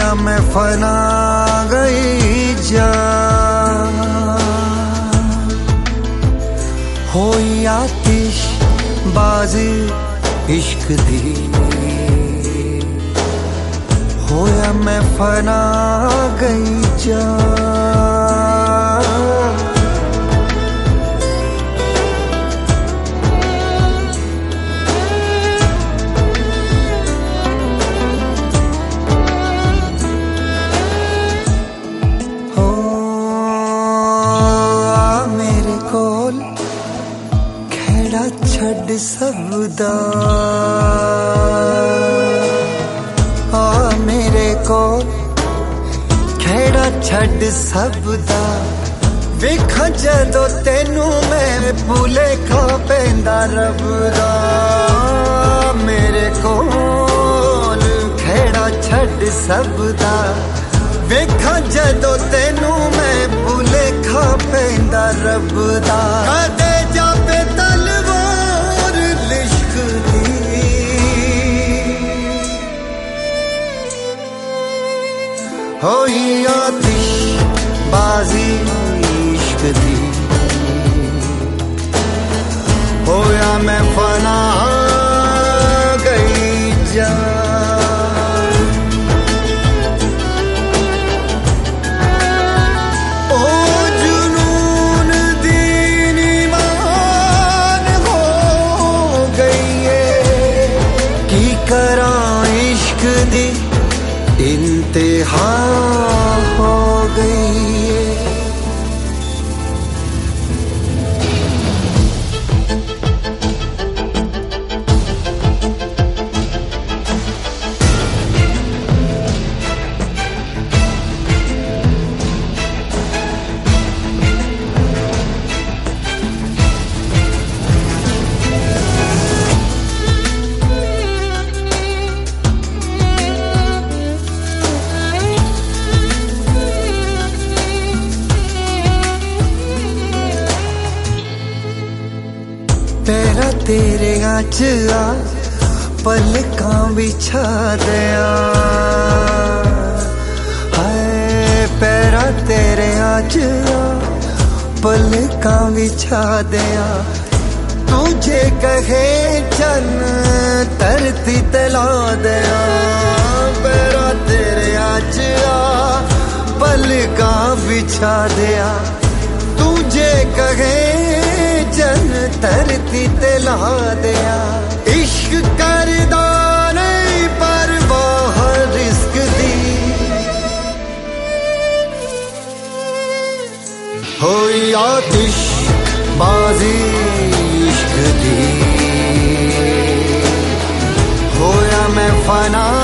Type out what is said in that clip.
होया मैं फना गई जान, होई आतिश बाजी इश्क दी, होया मैं फना गई जान। हो आ मेरे कोल खेड़ा छड़ सबदा, मेरे को खेड़ा छड़ सबदा, वेखा जदों तेनू मैं भूले खा पैंदा रबदा। मेरे को खेड़ा छड़ सबदा, वेखा जदों तेनू मैं भूले खा पैंदा रबदा। कदे जापे तलवार लिश्क दी, होई आतिश बाजी इश्क दी, होया मैं फना गई जान। ओ जुनून दीन ईमान हो गई है, की करां इश्क दी इंतहा हो गई है। पैरा तेरे आँच आ पलकां बिछा दिया, हाय पैरा तेरे आँच आ पलकां बिछा दिया। तुझे कहे चन धरती तला दिया, पैरा तेरे आँच आ पलकां बिछा दिया। तुझे कहे जन धरती तला दिया। इश्क करदा नहीं पर बाहर रिस्क दी, होई आतिश बाजी इश्क दी, होया मैं फना